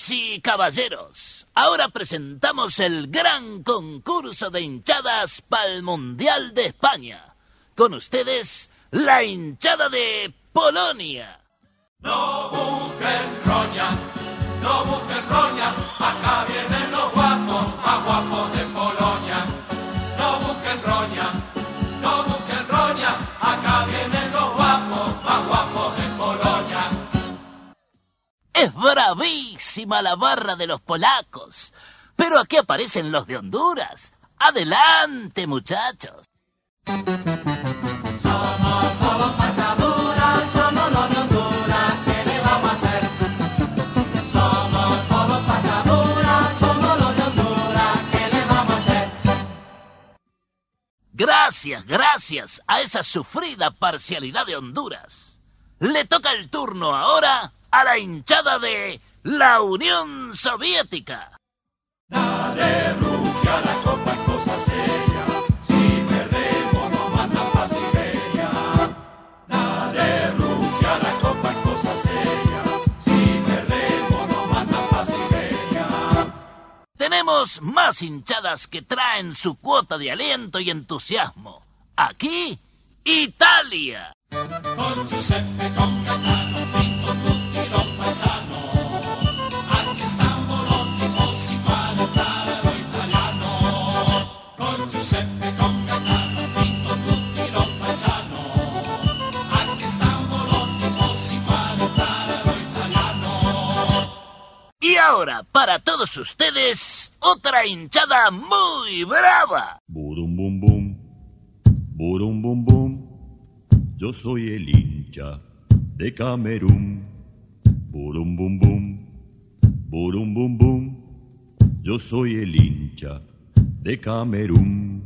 Damas y caballeros, ahora presentamos el gran concurso de hinchadas para el Mundial de España. Con ustedes, la hinchada de Polonia. No busquen roña, no busquen roña, acá vienen los guapos, más guapos de Polonia. No busquen roña, no busquen roña, acá vienen los guapos, más guapos de Polonia. Es bravísima la barra de los polacos, pero aquí aparecen los de Honduras. ¡Adelante, muchachos! Somos todos pasaduras, somos los de Honduras, ¿qué le vamos a hacer? Somos todos pasaduras, somos los de Honduras, ¿qué le vamos a hacer? Gracias a esa sufrida parcialidad de Honduras. Le toca el turno ahora a la hinchada de la Unión Soviética. Dale, Rusia, la copa es cosa seria. Si perdemos nos mandan pa' Siberia. Dale, Rusia, la copa es cosa seria. Si perdemos nos mandan pa' Siberia. Tenemos más hinchadas que traen su cuota de aliento y entusiasmo. Aquí, Italia. Con Giuseppe, con Gaetano, Pinto, tutti los paisanos. Aquí estamos los tifosi para entrar a lo italiano. Con Giuseppe, con Gaetano, Pinto, tutti los paisanos. Aquí estamos los tifosi para entrar a lo italiano. Y ahora, para todos ustedes, otra hinchada muy brava. Burum bum bum, burum bum bum. Yo soy el hincha de Camerún. Burum bum bum, burum bum bum. Yo soy el hincha de Camerún.